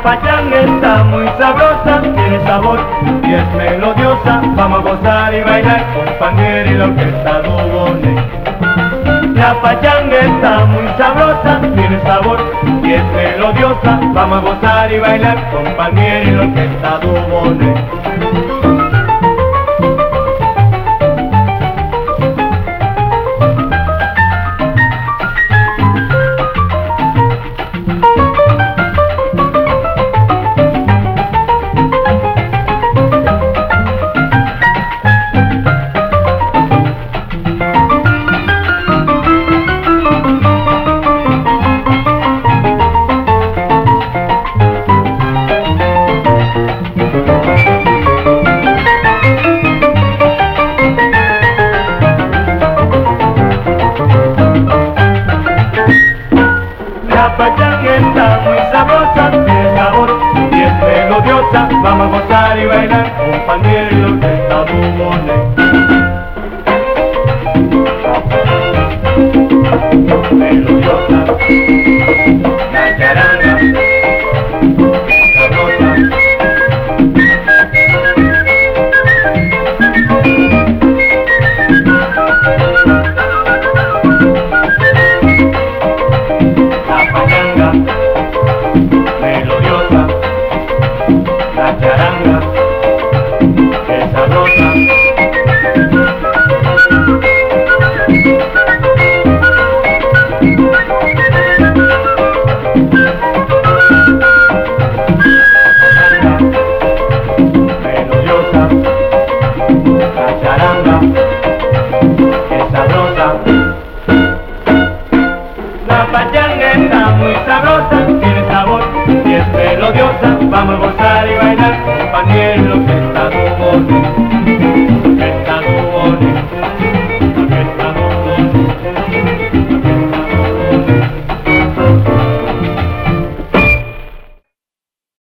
pachanga está muy sabrosa, tiene sabor y es melodiosa. Vamos a gozar y bailar con pandero y la orquesta Dubonnet. La pachanga está muy sabrosa, tiene sabor y es melodiosa. Vamos a gozar y bailar con pandero y la orquesta Dubonnet. La pachanga está muy sabrosa, tiene sabor y es melodiosa. Vamos a gozar y bailar con pandero y la orquesta Dubonnet. Melodiosa, la charanga, sabrosa. La pachanga, melodiosa, la charanga, que sabrosa. Melodiosa, la charanga, que sabrosa. La pachanga está muy sabrosa, tiene sabor y es melodiosa. Vamos a gozar y bailar